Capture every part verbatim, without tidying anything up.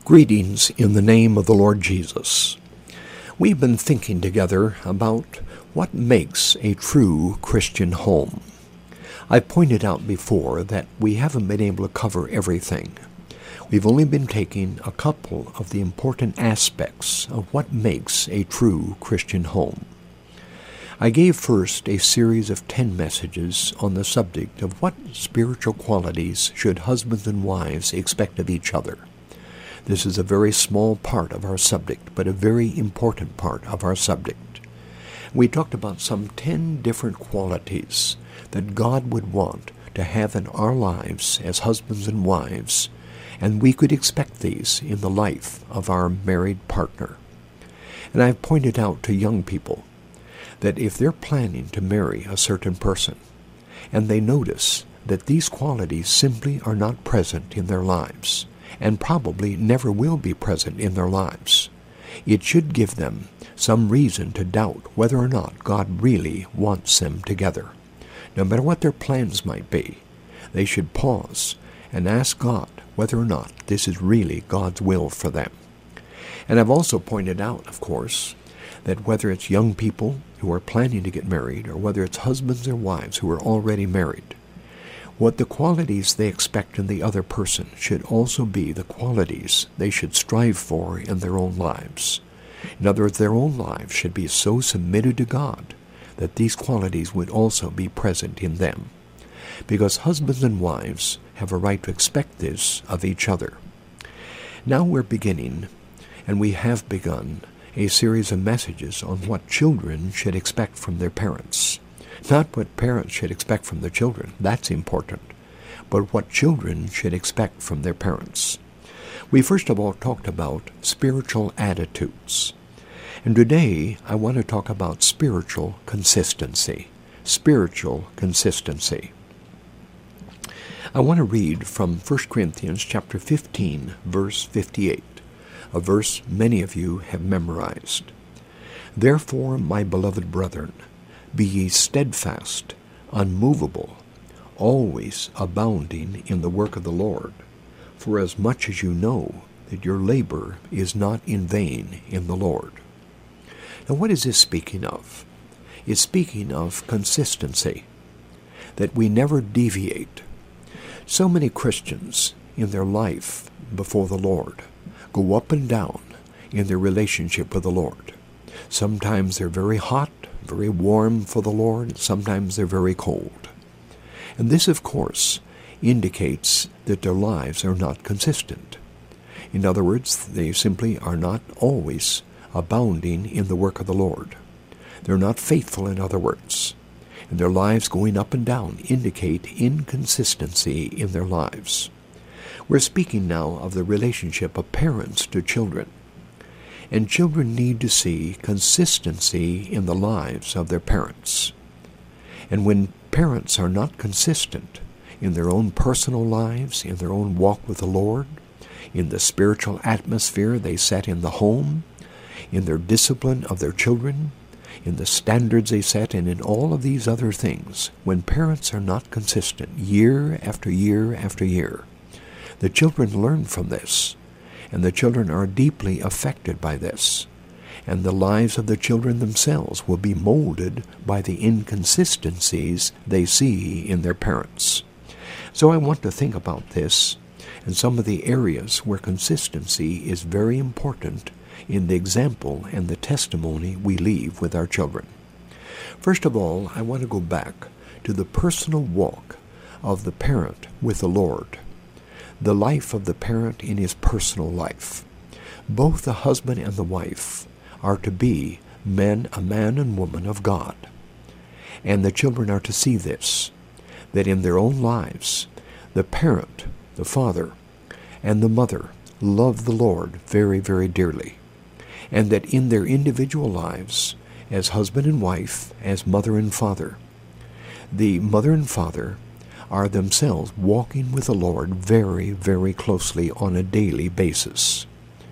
Greetings in the name of the Lord Jesus. We've been thinking together about what makes a true Christian home. I've pointed out before that we haven't been able to cover everything. We've only been taking a couple of the important aspects of what makes a true Christian home. I gave first a series of ten messages on the subject of what spiritual qualities should husbands and wives expect of each other. This is a very small part of our subject, but a very important part of our subject. We talked about some ten different qualities that God would want to have in our lives as husbands and wives, and we could expect these in the life of our married partner. And I've pointed out to young people that if they're planning to marry a certain person, and they notice that these qualities simply are not present in their lives, and probably never will be present in their lives, it should give them some reason to doubt whether or not God really wants them together. No matter what their plans might be, they should pause and ask God whether or not this is really God's will for them. And I've also pointed out, of course, that whether it's young people who are planning to get married or whether it's husbands or wives who are already married, what the qualities they expect in the other person should also be the qualities they should strive for in their own lives. In other words, their own lives should be so submitted to God that these qualities would also be present in them. Because husbands and wives have a right to expect this of each other. Now we're beginning, and we have begun, a series of messages on what children should expect from their parents. Not what parents should expect from their children, that's important, but what children should expect from their parents. We first of all talked about spiritual attitudes. And today I want to talk about spiritual consistency. Spiritual consistency. I want to read from First Corinthians chapter fifteen, verse fifty-eight, a verse many of you have memorized. Therefore, my beloved brethren, be ye steadfast, unmovable, always abounding in the work of the Lord, for as much as you know that your labor is not in vain in the Lord. Now what is this speaking of? It's speaking of consistency, that we never deviate. So many Christians in their life before the Lord go up and down in their relationship with the Lord. Sometimes they're very hot, very warm for the Lord. Sometimes they're very cold. And this, of course, indicates that their lives are not consistent. In other words, they simply are not always abounding in the work of the Lord. They're not faithful, in other words. And their lives going up and down indicate inconsistency in their lives. We're speaking now of the relationship of parents to children. And children need to see consistency in the lives of their parents. And when parents are not consistent in their own personal lives, in their own walk with the Lord, in the spiritual atmosphere they set in the home, in their discipline of their children, in the standards they set, and in all of these other things, when parents are not consistent year after year after year, the children learn from this. And the children are deeply affected by this. And the lives of the children themselves will be molded by the inconsistencies they see in their parents. So I want to think about this and some of the areas where consistency is very important in the example and the testimony we leave with our children. First of all, I want to go back to the personal walk of the parent with the Lord. The life of the parent in his personal life. Both the husband and the wife are to be men, a man and woman of God. And the children are to see this, that in their own lives, the parent, the father, and the mother love the Lord very, very dearly. And that in their individual lives, as husband and wife, as mother and father, the mother and father are themselves walking with the Lord very, very closely on a daily basis.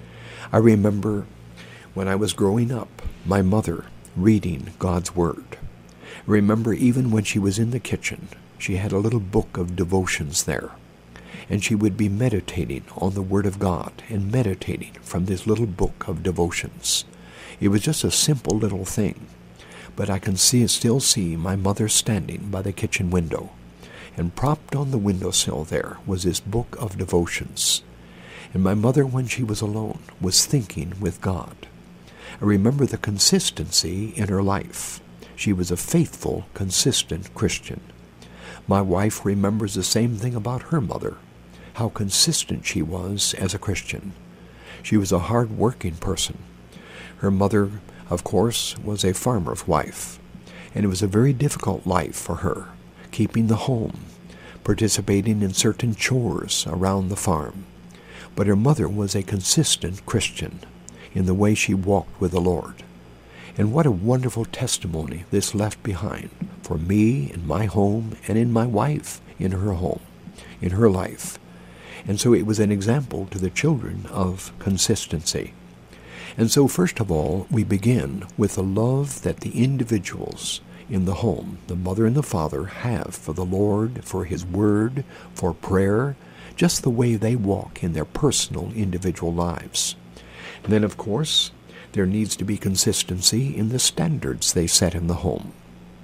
I remember when I was growing up, my mother reading God's Word. Remember even when she was in the kitchen, she had a little book of devotions there. and she would be meditating on the Word of God and meditating from this little book of devotions. It was just a simple little thing, but I can see, still see my mother standing by the kitchen window, and propped on the windowsill there was this book of devotions. And my mother, when she was alone, was thinking with God. I remember the consistency in her life. She was a faithful, consistent Christian. My wife remembers the same thing about her mother, how consistent she was as a Christian. She was a hard-working person. Her mother, of course, was a farmer's wife, and it was a very difficult life for her, keeping the home, participating in certain chores around the farm. But her mother was a consistent Christian in the way she walked with the Lord. And what a wonderful testimony this left behind for me in my home and in my wife in her home, in her life. And so it was an example to the children of consistency. And so first of all, we begin with the love that the individuals in the home, the mother and the father, have for the Lord, for His Word, for prayer, just the way they walk in their personal, individual lives. And then, of course, there needs to be consistency in the standards they set in the home.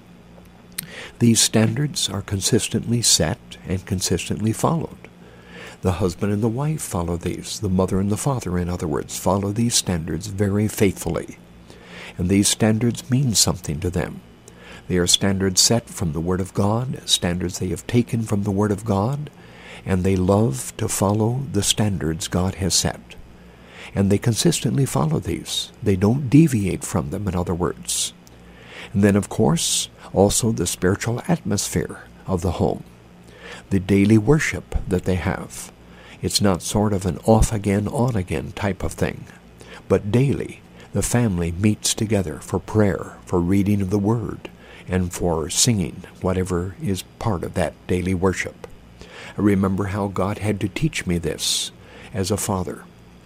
These standards are consistently set and consistently followed. The husband and the wife follow these. The mother and the father, in other words, follow these standards very faithfully. And these standards mean something to them. They are standards set from the Word of God, standards they have taken from the Word of God, and they love to follow the standards God has set. And they consistently follow these. They don't deviate from them, in other words. And then, of course, also the spiritual atmosphere of the home. The daily worship that they have. It's not sort of an off-again, on-again type of thing. But daily, the family meets together for prayer, for reading of the Word, and for singing, whatever is part of that daily worship. I remember how God had to teach me this as a father.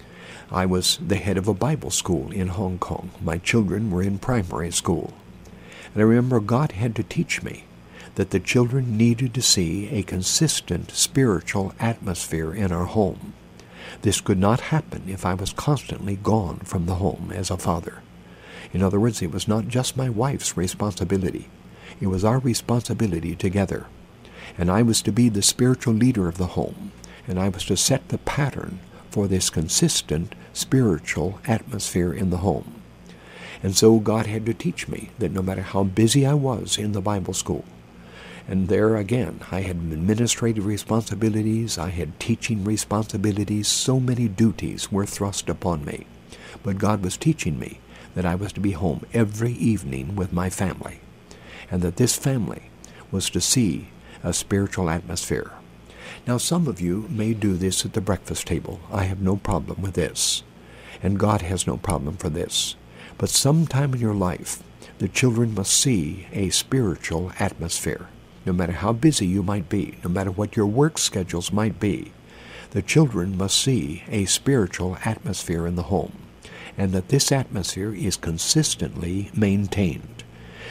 I was the head of a Bible school in Hong Kong. My children were in primary school. And I remember God had to teach me that the children needed to see a consistent spiritual atmosphere in our home. This could not happen if I was constantly gone from the home as a father. In other words, it was not just my wife's responsibility. It was our responsibility together. And I was to be the spiritual leader of the home, and I was to set the pattern for this consistent spiritual atmosphere in the home. And so God had to teach me that no matter how busy I was in the Bible school, and there again, I had administrative responsibilities, I had teaching responsibilities, so many duties were thrust upon me. But God was teaching me that I was to be home every evening with my family, and that this family was to see a spiritual atmosphere. Now, some of you may do this at the breakfast table. I have no problem with this, and God has no problem for this. But sometime in your life, the children must see a spiritual atmosphere. No matter how busy you might be, no matter what your work schedules might be, the children must see a spiritual atmosphere in the home, and that this atmosphere is consistently maintained.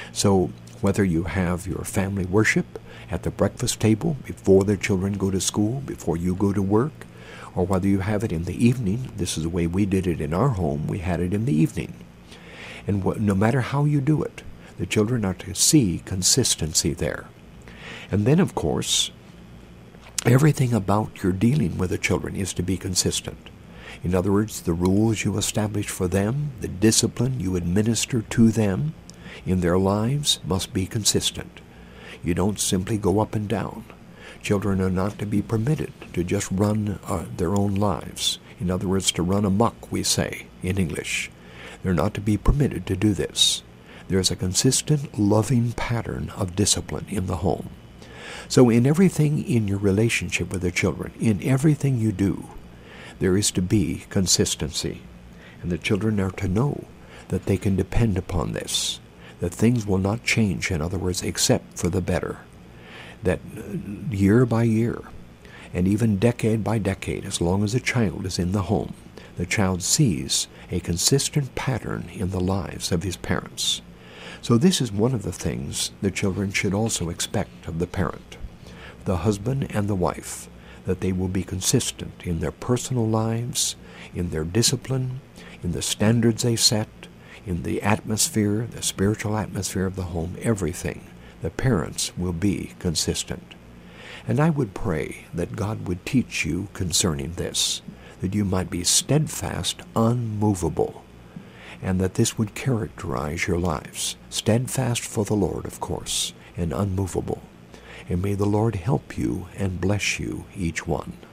So whether you have your family worship at the breakfast table before the children go to school, before you go to work, or whether you have it in the evening, this is the way we did it in our home, we had it in the evening. And wh- no matter how you do it, the children are to see consistency there. And then, of course, everything about your dealing with the children is to be consistent. In other words, the rules you establish for them, the discipline you administer to them in their lives must be consistent. You don't simply go up and down. Children are not to be permitted to just run uh, their own lives. In other words, to run amok, we say in English. They're not to be permitted to do this. There's a consistent, loving pattern of discipline in the home. So in everything in your relationship with the children, in everything you do, there is to be consistency. And the children are to know that they can depend upon this, that things will not change, in other words, except for the better. That year by year, and even decade by decade, as long as a child is in the home, the child sees a consistent pattern in the lives of his parents. So this is one of the things the children should also expect of the parent, the husband and the wife, that they will be consistent in their personal lives, in their discipline, in the standards they set, in the atmosphere, the spiritual atmosphere of the home, everything. The parents will be consistent. And I would pray that God would teach you concerning this, that you might be steadfast, unmovable, and that this would characterize your lives. Steadfast for the Lord, of course, and unmovable. And may the Lord help you and bless you, each one.